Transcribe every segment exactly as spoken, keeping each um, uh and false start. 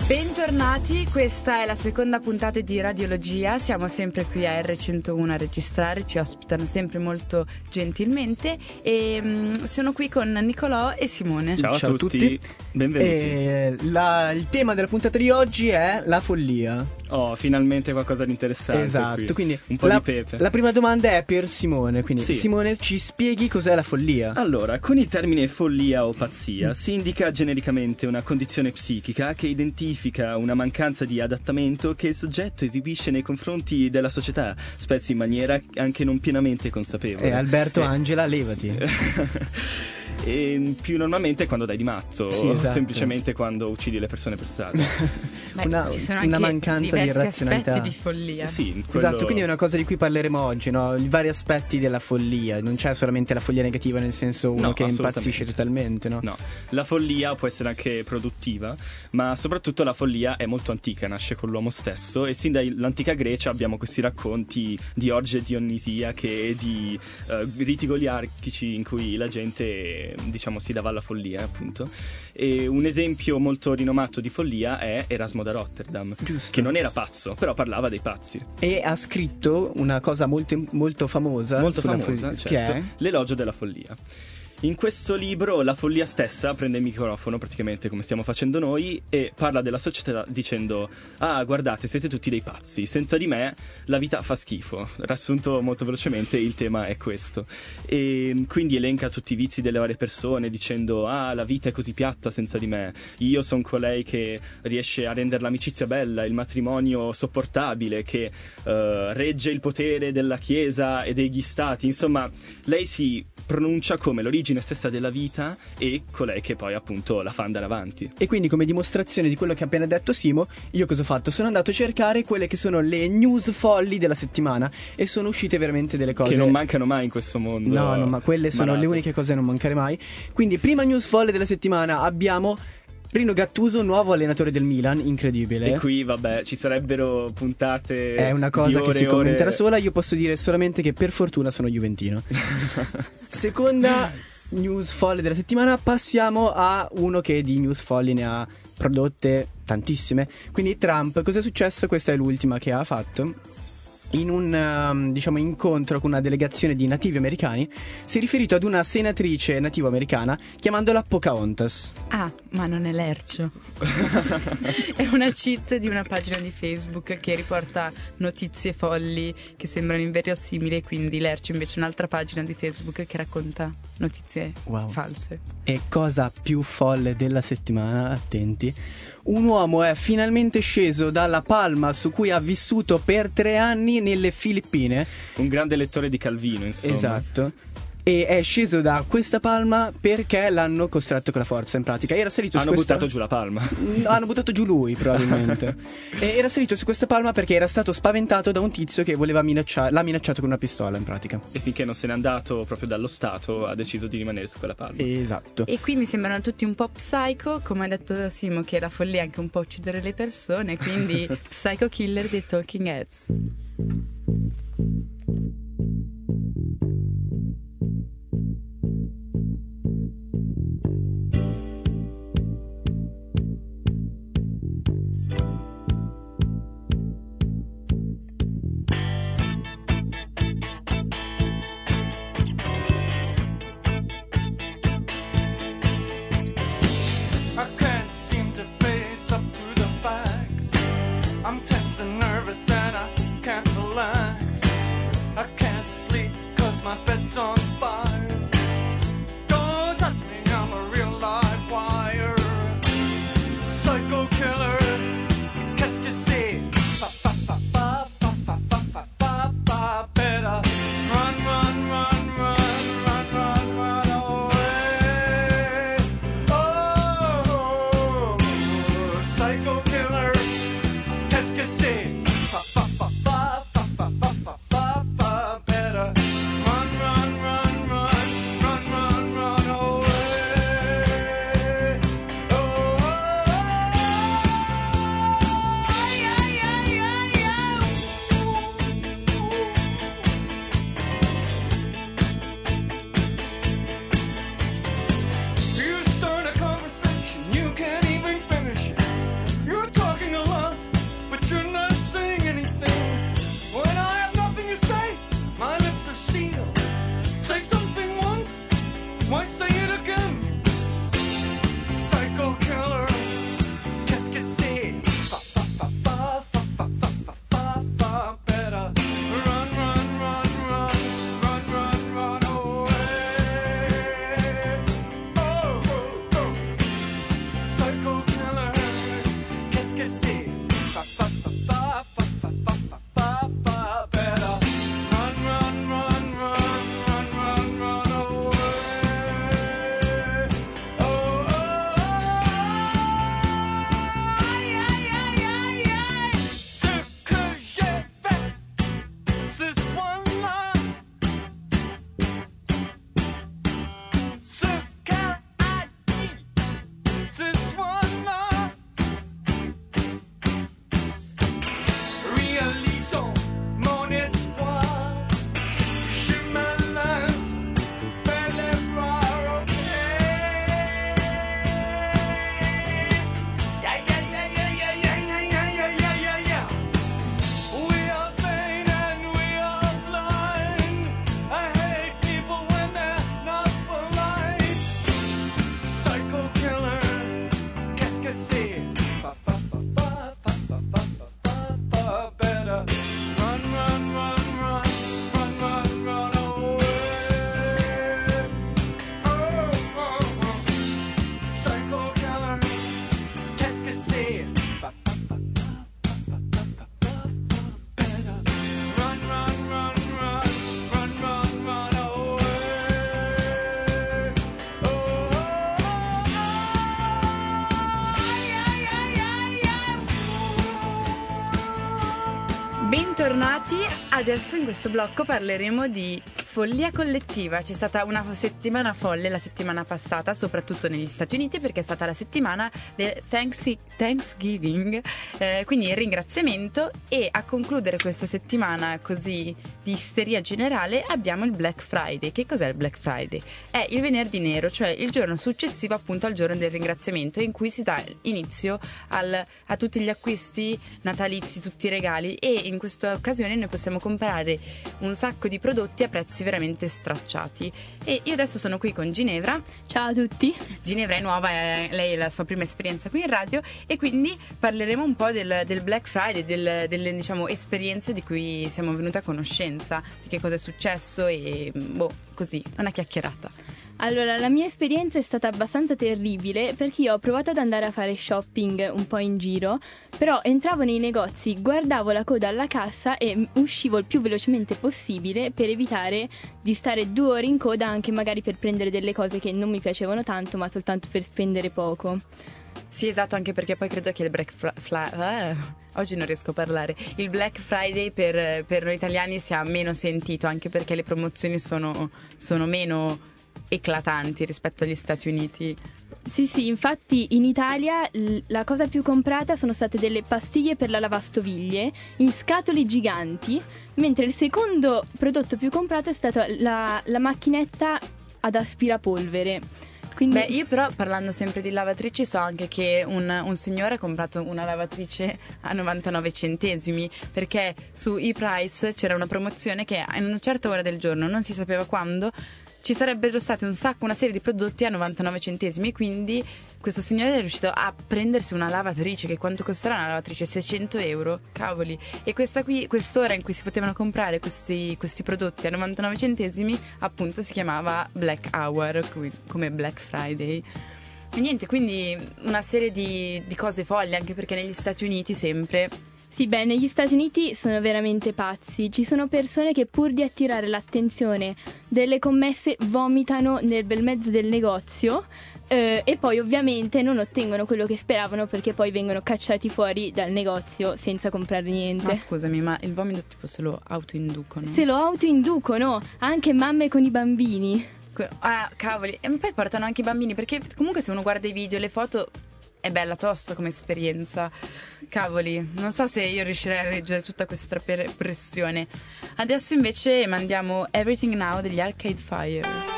Bentornati, questa è la seconda puntata di Radiologia, siamo sempre qui a erre centouno a registrare, ci ospitano sempre molto gentilmente e um, sono qui con Nicolò e Simone. Ciao, Ciao a tutti, tutti. Benvenuti. E la, il tema della puntata di oggi è la follia. Oh, finalmente qualcosa di interessante. Esatto, qui. quindi un po' la, di pepe. La prima domanda è per Simone, quindi sì. Simone, ci spieghi cos'è la follia? Allora, con il termine follia o pazzia mm. si indica genericamente una condizione psichica che identifica una mancanza di adattamento che il soggetto esibisce nei confronti della società, spesso in maniera anche non pienamente consapevole. E Alberto, eh. Angela, levati. E più normalmente quando dai di matto, sì, esatto. o semplicemente quando uccidi le persone per strada. Beh, una, ci sono una anche mancanza di razionalità, aspetti di follia. Sì, quello... Esatto, quindi è una cosa di cui parleremo oggi, no? I vari aspetti della follia. Non c'è solamente la follia negativa, nel senso uno no, che impazzisce totalmente, no? No, la follia può essere anche produttiva, ma soprattutto la follia è molto antica, nasce con l'uomo stesso e sin dall'antica Grecia abbiamo questi racconti di orge dionisiache e di uh, riti goliarchici in cui la gente, diciamo, si dava alla follia, appunto. E un esempio molto rinomato di follia è Erasmo da Rotterdam. Giusto. Che non era pazzo, però parlava dei pazzi. E ha scritto una cosa molto, molto famosa, molto famosa, fo- certo, che è l'elogio della follia. In questo libro la follia stessa prende il microfono, praticamente come stiamo facendo noi, e parla della società dicendo: ah, guardate, siete tutti dei pazzi, senza di me la vita fa schifo. Riassunto molto velocemente, il tema è questo. E quindi elenca tutti i vizi delle varie persone dicendo: ah, la vita è così piatta senza di me, io sono colei che riesce a rendere l'amicizia bella, il matrimonio sopportabile, che uh, regge il potere della chiesa e degli stati. Insomma, lei si pronuncia come l'origine stessa della vita e colei che poi appunto la fa andare avanti. E quindi, come dimostrazione di quello che ha appena detto Simo, io cosa ho fatto? Sono andato a cercare quelle che sono le news folli della settimana e sono uscite veramente delle cose che non mancano mai in questo mondo. No, no, ma quelle sono malato. Le uniche cose a non mancare mai. Quindi, prima news folle della settimana abbiamo Rino Gattuso, nuovo allenatore del Milan, incredibile. E qui, vabbè, ci sarebbero puntate. È una cosa che si ore... commenterà sola. Io posso dire solamente che per fortuna sono juventino. Seconda news folle della settimana, passiamo a uno che di news folli ne ha prodotte tantissime. Quindi Trump, cosa è successo? Questa è l'ultima che ha fatto. In un um, diciamo incontro con una delegazione di nativi americani si è riferito ad una senatrice nativo-americana chiamandola Pocahontas. Ah, ma non è Lercio. È una cheat di una pagina di Facebook che riporta notizie folli che sembrano inverosimili, quindi Lercio invece è un'altra pagina di Facebook che racconta notizie wow. false. E cosa più folle della settimana, attenti, un uomo è finalmente sceso dalla palma su cui ha vissuto per tre anni nelle Filippine. Un grande lettore di Calvino, insomma. Esatto. E è sceso da questa palma perché l'hanno costretto con la forza, in pratica. Era salito hanno su questa... buttato giù la palma. No, hanno buttato giù lui, probabilmente. E era salito su questa palma perché era stato spaventato da un tizio che voleva minacciare, l'ha minacciato con una pistola, in pratica. E finché non se n'è andato proprio dallo Stato ha deciso di rimanere su quella palma. Esatto. E qui mi sembrano tutti un po' psycho, come ha detto Simo, che la follia è anche un po' uccidere le persone, quindi psycho killer dei Talking Heads. I'm tense and nervous and I can't relax. Adesso in questo blocco parleremo di follia collettiva. C'è stata una settimana folle la settimana passata, soprattutto negli Stati Uniti, perché è stata la settimana del Thanks- Thanksgiving, eh, quindi il ringraziamento, e a concludere questa settimana così di isteria generale abbiamo il Black Friday. Che cos'è il Black Friday? È il venerdì nero, cioè il giorno successivo appunto al giorno del ringraziamento, in cui si dà inizio al, a tutti gli acquisti natalizi, tutti i regali, e in questa occasione noi possiamo comprare un sacco di prodotti a prezzi veramente stracciati. E io adesso sono qui con Ginevra. Ciao a tutti. Ginevra è nuova, è, lei è la sua prima esperienza qui in radio, e quindi parleremo un po' del, del Black Friday, del, delle diciamo esperienze di cui siamo venuti a conoscenza, di che cosa è successo e boh, così, una chiacchierata. Allora, la mia esperienza è stata abbastanza terribile, perché io ho provato ad andare a fare shopping un po' in giro, però entravo nei negozi, guardavo la coda alla cassa e uscivo il più velocemente possibile per evitare di stare due ore in coda, anche magari per prendere delle cose che non mi piacevano tanto, ma soltanto per spendere poco. Sì, esatto, anche perché poi credo che il Black Friday... Fla- eh, oggi non riesco a parlare. Il Black Friday per, per noi italiani sia meno sentito, anche perché le promozioni sono, sono meno eclatanti rispetto agli Stati Uniti. Sì, sì, infatti in Italia l- la cosa più comprata sono state delle pastiglie per la lavastoviglie in scatole giganti, mentre il secondo prodotto più comprato è stata la, la macchinetta ad aspirapolvere. Quindi... Beh, io però, parlando sempre di lavatrici, so anche che un, un signore ha comprato una lavatrice a novantanove centesimi, perché su ePrice c'era una promozione che in una certa ora del giorno, non si sapeva quando, ci sarebbero stati un sacco, una serie di prodotti a novantanove centesimi, quindi questo signore è riuscito a prendersi una lavatrice. Che quanto costerà una lavatrice? seicento euro, cavoli. E questa qui, quest'ora in cui si potevano comprare questi, questi prodotti a novantanove centesimi, appunto si chiamava Black Hour, come Black Friday. E niente, quindi una serie di, di cose folli, anche perché negli Stati Uniti sempre... Sì, beh, negli Stati Uniti sono veramente pazzi. Ci sono persone che, pur di attirare l'attenzione delle commesse, vomitano nel bel mezzo del negozio, eh, e poi ovviamente non ottengono quello che speravano, perché poi vengono cacciati fuori dal negozio senza comprare niente. Ma scusami, ma il vomito tipo se lo autoinducono? Se lo autoinducono, anche mamme con i bambini. Ah, cavoli. E poi portano anche i bambini, perché comunque se uno guarda i video, le foto... è bella tosta come esperienza. Cavoli, non so se io riuscirei a reggere tutta questa per- pressione. Adesso invece mandiamo Everything Now degli Arcade Fire.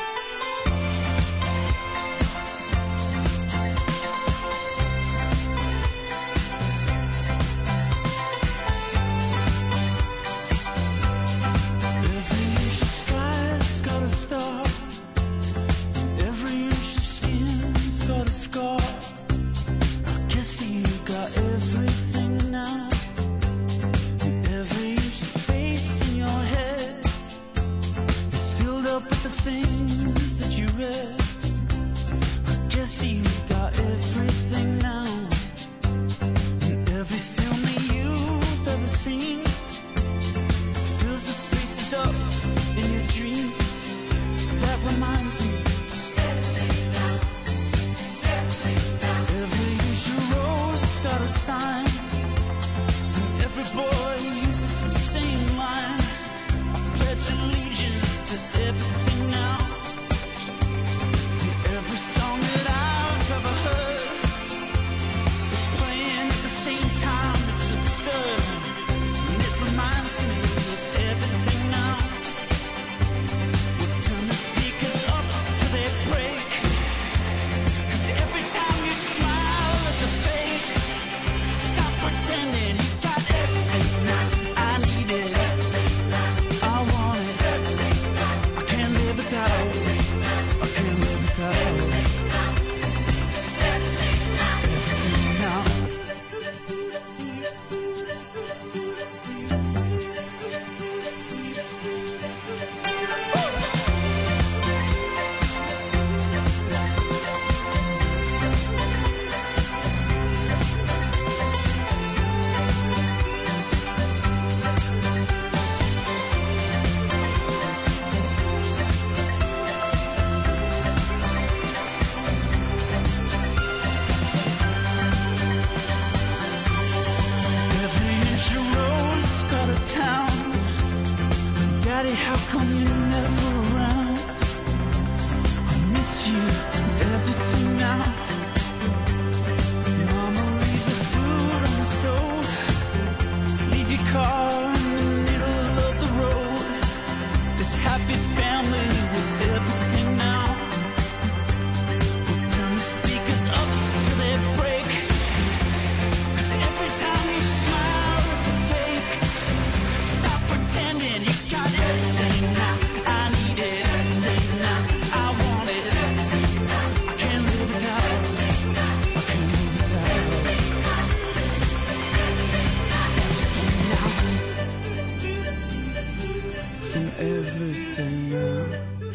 With the things you everything now. Mama, leave the food on the stove. Leave your car in the middle of the road. This happy family with everything now. We'll turn the speakers up till they break. 'Cause every time you smile, it's a fake. Stop pretending you got everything now. I need it, everything now. I want it. I can't live without. I can't live without. From everything now.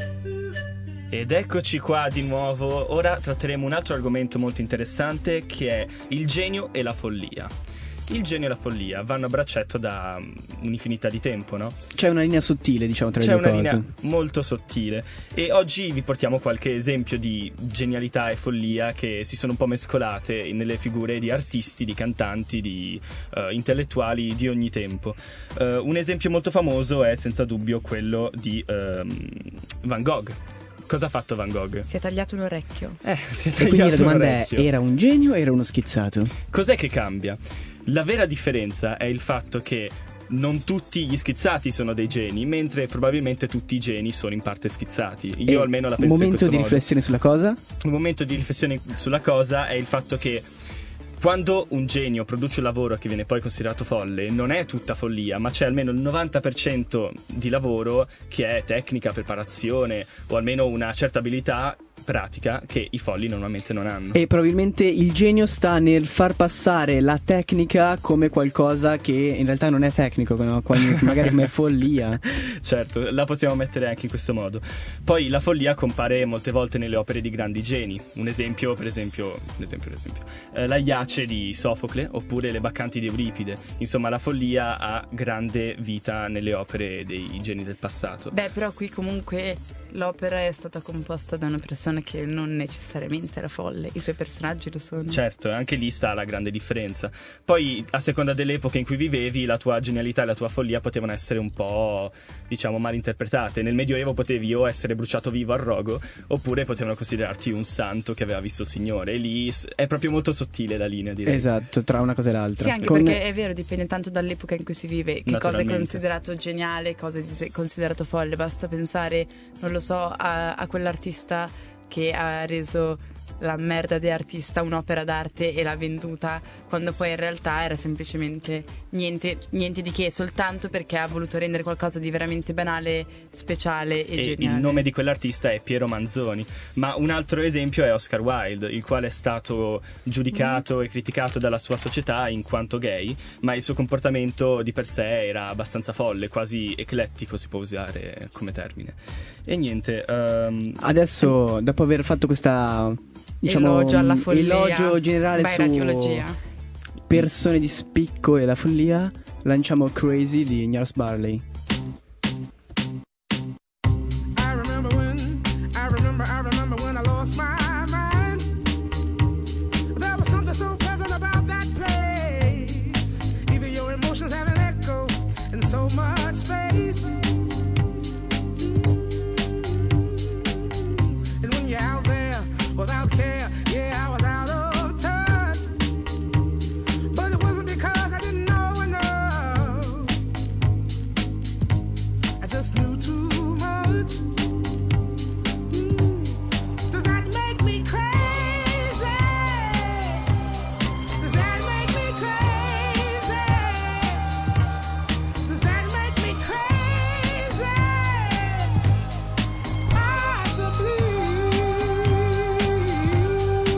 Ed eccoci qua di nuovo. Ora tratteremo un altro argomento molto interessante, che è il genio e la follia. Il genio e la follia vanno a braccetto da un'infinità di tempo, no? C'è una linea sottile, diciamo, tra C'è le due una cose. linea molto sottile. E oggi vi portiamo qualche esempio di genialità e follia che si sono un po' mescolate nelle figure di artisti, di cantanti, di uh, intellettuali di ogni tempo. Uh, un esempio molto famoso è senza dubbio quello di um, Van Gogh. Cosa ha fatto Van Gogh? Si è tagliato un orecchio. Eh, si è E quindi la tagliato un domanda è, orecchio. era un genio o era uno schizzato? Cos'è che cambia? La vera differenza è il fatto che non tutti gli schizzati sono dei geni, mentre probabilmente tutti i geni sono in parte schizzati. Io E almeno la un penso in momento questo di modo. riflessione sulla cosa? Un momento di riflessione sulla cosa è il fatto che quando un genio produce un lavoro che viene poi considerato folle, non è tutta follia, ma c'è almeno il novanta per cento di lavoro che è tecnica, preparazione o almeno una certa abilità pratica che i folli normalmente non hanno. E probabilmente il genio sta nel far passare la tecnica come qualcosa che in realtà non è tecnico, no? Quali- magari come follia. Certo, la possiamo mettere anche in questo modo. Poi la follia compare molte volte nelle opere di grandi geni. Un esempio, per esempio, un esempio, per esempio eh, la Iace di Sofocle, oppure le Baccanti di Euripide. Insomma, la follia ha grande vita nelle opere dei geni del passato. Beh, però qui comunque l'opera è stata composta da una persona che non necessariamente era folle. I suoi personaggi lo sono. Certo, anche lì sta la grande differenza. Poi, a seconda dell'epoca in cui vivevi, la tua genialità e la tua follia potevano essere un po', diciamo, mal interpretate. Nel Medioevo potevi o essere bruciato vivo al rogo, oppure potevano considerarti un santo che aveva visto il Signore. E lì s- è proprio molto sottile la linea, direi. Esatto, tra una cosa e l'altra. Sì, anche Con- perché è vero, dipende tanto dall'epoca in cui si vive, che cosa è Naturalmente. considerato geniale, cosa è considerato folle. Basta pensare, non lo so, a, a quell'artista che ha reso la merda di artista un'opera d'arte e l'ha venduta, quando poi in realtà era semplicemente niente, niente di che, soltanto perché ha voluto rendere qualcosa di veramente banale, speciale e, E geniale. il nome di quell'artista è Piero Manzoni. Ma un altro esempio è Oscar Wilde, il quale è stato giudicato e criticato dalla sua società in quanto gay, ma il suo comportamento di per sé era abbastanza folle, quasi eclettico si può usare come termine. E niente, ehm, Adesso, dopo aver fatto questa, diciamo, Elogio alla follia, elogio generale vai, su radiologia. persone di spicco e la follia, lanciamo Crazy di Gnarls Barley. I remember when, I remember, I remember when I lost my mind. There was something so pleasant about that place. Even your emotions have an echo in so much space. And when you're out there without care, yeah, I was out of touch. But it wasn't because I didn't know enough. I just knew too much. Mm. Does that make me crazy? Does that make me crazy? Does that make me crazy? Possibly.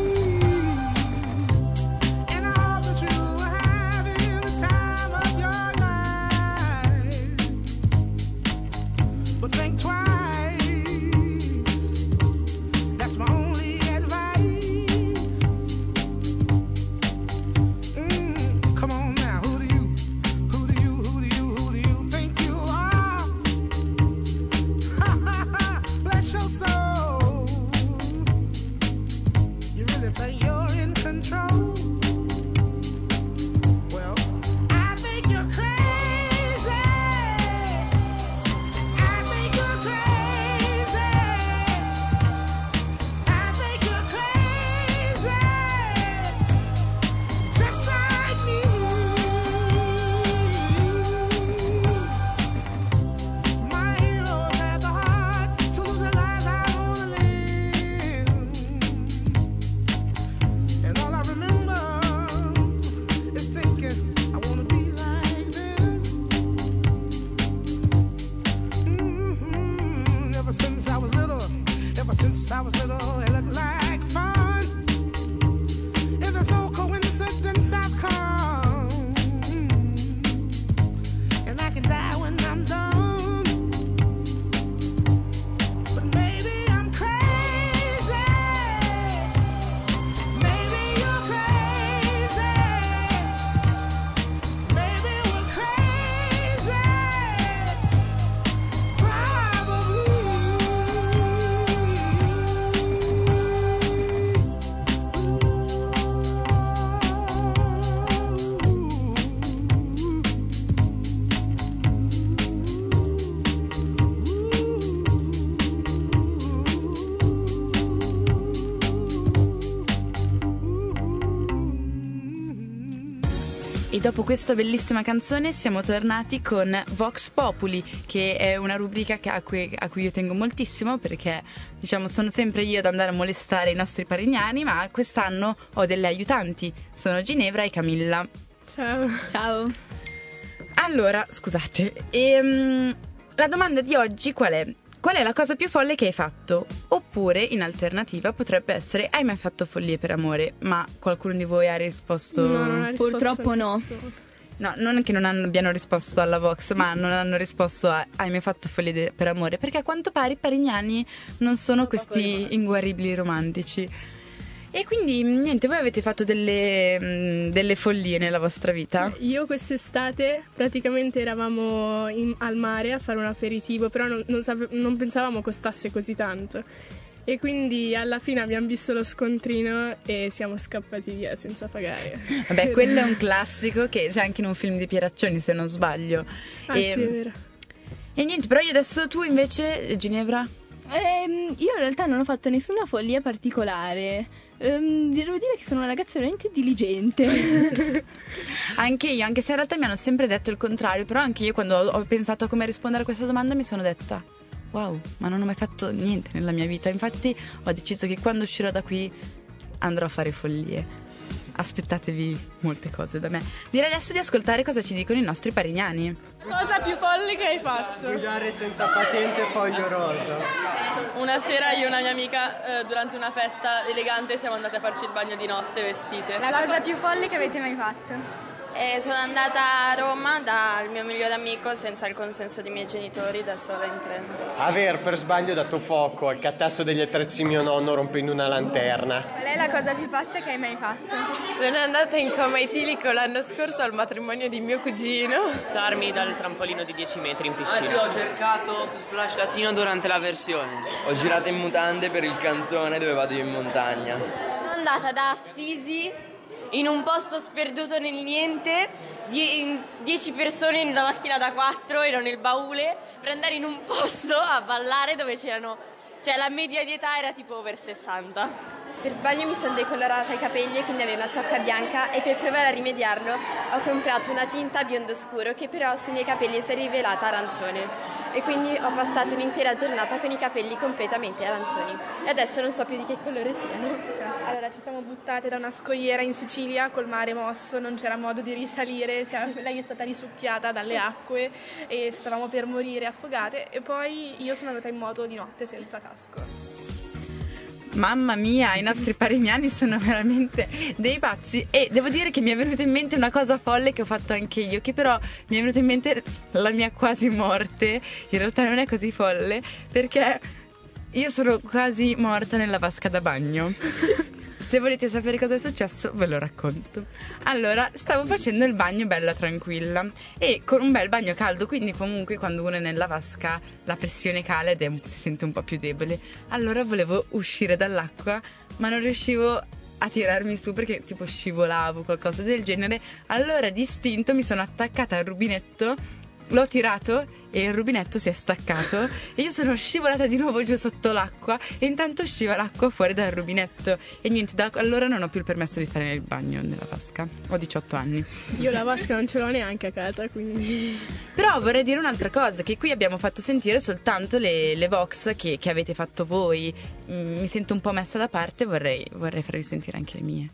look like fun. If there's no coincidence, I've come, and I can die when I'm done. But maybe I'm crazy. Maybe you're crazy. Maybe we're crazy. E dopo questa bellissima canzone siamo tornati con Vox Populi, che è una rubrica che- a, cui, a cui io tengo moltissimo, perché diciamo sono sempre io ad andare a molestare i nostri parignani, ma quest'anno ho delle aiutanti, sono Ginevra e Camilla. Ciao. Ciao. Allora, scusate, ehm, la domanda di oggi qual è? Qual è la cosa più folle che hai fatto? Oppure, in alternativa, potrebbe essere: hai mai fatto follie per amore? Ma qualcuno di voi ha risposto? No, non ha risposto Purtroppo no. nessuno. No, non che non hanno- abbiano risposto alla Vox, ma non hanno risposto a hai mai fatto follie de- per amore? Perché a quanto pare i parignani non sono questi inguaribili romantici. E quindi, niente, voi avete fatto delle, mh, delle follie nella vostra vita? Io quest'estate praticamente eravamo in- al mare a fare un aperitivo, però non, non sape- non pensavamo costasse così tanto. E quindi alla fine abbiamo visto lo scontrino e siamo scappati via senza pagare. Vabbè, quello è un classico che c'è anche in un film di Pieraccioni, se non sbaglio. Ah, e, sì, è vero. e niente, però io adesso tu invece, Ginevra? Ehm, io in realtà non ho fatto nessuna follia particolare. Ehm, devo dire che sono una ragazza veramente diligente. Anche io, anche se in realtà mi hanno sempre detto il contrario, però anche io quando ho, ho pensato a come rispondere a questa domanda mi sono detta: wow, ma non ho mai fatto niente nella mia vita. Infatti ho deciso che quando uscirò da qui andrò a fare follie. Aspettatevi molte cose da me. Direi adesso di ascoltare cosa ci dicono i nostri parignani. Cosa più folle che hai fatto? Guidare senza patente foglio rosa. Una sera io e una mia amica eh, durante una festa elegante siamo andate a farci il bagno di notte vestite. La cosa più folle che avete mai fatto? Eh, sono andata a Roma dal mio migliore amico senza il consenso dei miei genitori da sola in treno. Aver per sbaglio dato fuoco al catasto degli attrezzi mio nonno rompendo una lanterna. Qual è la cosa più pazza che hai mai fatto? Sono andata in coma etilico l'anno scorso al matrimonio di mio cugino. Buttarmi dal trampolino di dieci metri in piscina. Oggi ho cercato su Splash Latino durante la versione. Ho girato in mutande per il cantone dove vado io in montagna. Sono andata da Assisi in un posto sperduto nel niente, die- dieci persone in una macchina da quattro, ero nel baule, per andare in un posto a ballare dove c'erano, cioè la media di età era tipo over sessanta. Per sbaglio mi sono decolorata i capelli e quindi avevo una ciocca bianca, e per provare a rimediarlo ho comprato una tinta biondo scuro che però sui miei capelli si è rivelata arancione, e quindi ho passato un'intera giornata con i capelli completamente arancioni e adesso non so più di che colore siano. Allora, ci siamo buttate da una scogliera in Sicilia col mare mosso, non c'era modo di risalire, siamo- lei è stata risucchiata dalle acque e stavamo per morire affogate, e poi io sono andata in moto di notte senza casco. Mamma mia, i nostri parignani sono veramente dei pazzi. E devo dire che mi è venuta in mente una cosa folle che ho fatto anche io, che però mi è venuta in mente la mia quasi morte. In realtà non è così folle, perché io sono quasi morta nella vasca da bagno. Se volete sapere cosa è successo, ve lo racconto. Allora, stavo facendo il bagno bella tranquilla e con un bel bagno caldo, quindi comunque quando uno è nella vasca la pressione cala ed è, si sente un po' più debole. Allora volevo uscire dall'acqua, ma non riuscivo a tirarmi su perché tipo scivolavo, qualcosa del genere. Allora d'istinto mi sono attaccata al rubinetto, l'ho tirato e il rubinetto si è staccato e io sono scivolata di nuovo giù sotto l'acqua, e intanto usciva l'acqua fuori dal rubinetto. E niente, da allora non ho più il permesso di fare il bagno nella vasca. Ho diciotto anni. Io la vasca non ce l'ho neanche a casa, quindi... Però vorrei dire un'altra cosa, che qui abbiamo fatto sentire soltanto le, le Vox che, che avete fatto voi. Mm, mi sento un po' messa da parte, vorrei, vorrei farvi sentire anche le mie.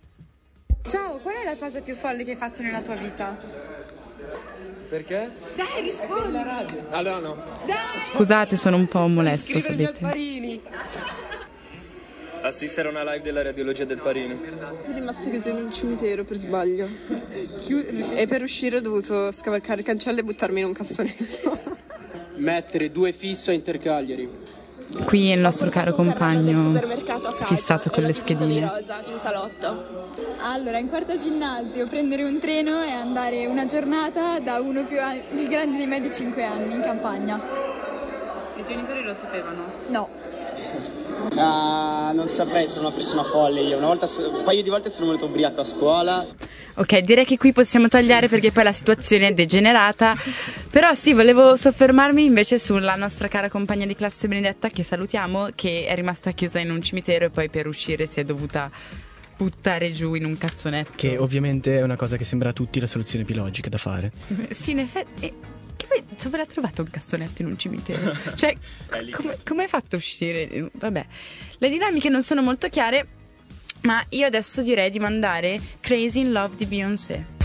Ciao, qual è la cosa più folle che hai fatto nella tua vita? Perché? Dai, rispondi! La radio. Allora no. Dai! Scusate, sono un po' molesta, Scrivere gli sapete. Alfarini. Assistere a una live della radiologia del Parino. Sono rimasto chiuso in un cimitero per sbaglio. E per uscire ho dovuto scavalcare il cancello e buttarmi in un cassonetto. Mettere due fisso a Intercagliari. Qui è il nostro caro compagno fissato con le schedine. In salotto. Allora, in quarta ginnasio, prendere un treno e andare una giornata da uno più, a- più grande di me di cinque anni in campagna. I genitori lo sapevano? No. Uh, non saprei, sono una persona folle io. Una volta, un paio di volte sono venuto ubriaco a scuola. Ok, direi che qui possiamo tagliare perché poi la situazione è degenerata. Però sì, volevo soffermarmi invece sulla nostra cara compagna di classe Benedetta, che salutiamo, che è rimasta chiusa in un cimitero e poi per uscire si è dovuta buttare giù in un cazzonetto. Che ovviamente è una cosa che sembra a tutti la soluzione più logica da fare. Sì, in effetti. E che poi dove l'ha trovato un cassonetto in un cimitero? Cioè, come, come hai fatto a uscire? Vabbè, le dinamiche non sono molto chiare, ma io adesso direi di mandare Crazy in Love di Beyoncé.